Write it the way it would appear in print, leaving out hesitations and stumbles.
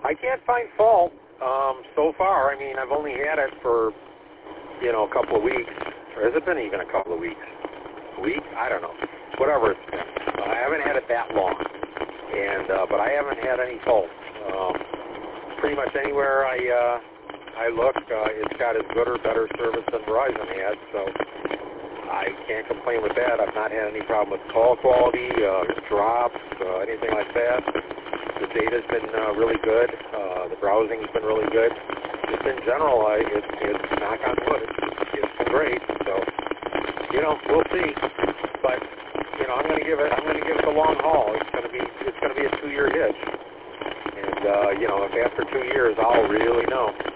I can't find fault so far. I mean, I've only had it for, a couple of weeks. Or has it been even a couple of weeks? A week? I don't know. Whatever it's been. I haven't had it that long. But I haven't had any fault. Pretty much anywhere I look, it's got as good or better service than Verizon had, so I can't complain with that. I've not had any problem with call quality, drops, anything like that. The data's been really good. The browsing's been really good. Just in general, it's knock on wood. It's been great. So, we'll see. But I'm going to give it the long haul. It's going to be a 2-year hitch. And if after 2 years I'll really know.